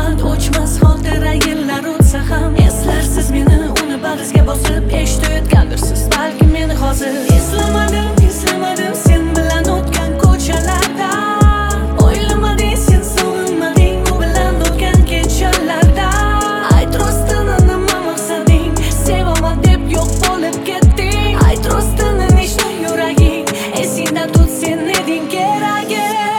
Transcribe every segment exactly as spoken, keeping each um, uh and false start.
umid o'chmas xotira yillar o'tsa ham eslarsiz meni uni bag'rizga bosib eshitayotgandirsiz balki meni hozir eslamadim eslamadim sen bilan o'tgan ko'chalarda o'ylamading sen sog'inmading u bilan o'tgan kechalarda ayt rostini nima maqsading sevaman deb yo'q bo'lib ketding ayt rostini nechta yuraging esingda tut sen eding keragi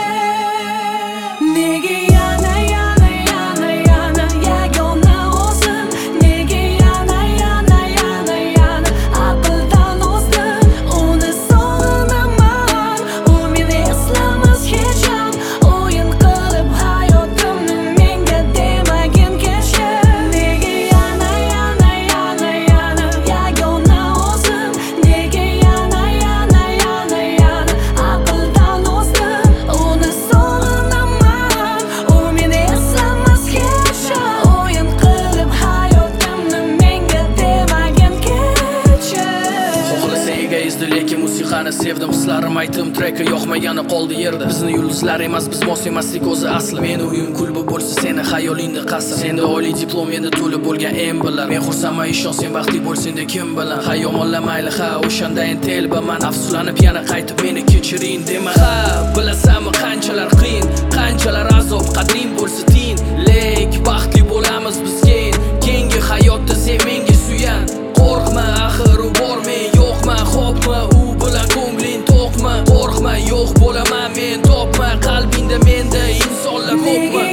nega yana yana yana yana yagona o'zim nega yana yana yana yana aqldan ozdim uni sog'inaman u meni eslamas hech ham o'yin qilib hayotimni menga demagin kecha nega yana yana yana yana yagona o'zim nega yana yana yana yana aqldan ozdim uni sog'inaman u meni eslamas hech ham o'yin qilib hayotimni menga demagin kecha Xohlasa egoistdi lekin musiqani sevdim hislarim aytdim treki yoqmagani qoldi yerda bizni yulduzlar emas biz mos emaslik o'zi asli meni uyim kulba bo'lsa seni xayolingda qasr senda oliy diplom endi to'lib bo'lgan embilar men xursandman ishon sen baxtli bo'lsang kim bilan ha yomonlamayli ha o'shandayin telbaman afsuslanib yana qaytib meni kechiring dema ha bilasanmi qanchalar qiyin qanchalar azob qadring bo'lsa tiyin lek baxtli bo'lamiz biz keyin keyingi hayotda sen menga suyan qo'rqma axir u bor men yo'qman xo'pmi u bilan ko'ngling to'qmi qo'rqma yo'q bo'laman men topma qalbingda menda insonlar ko'pmi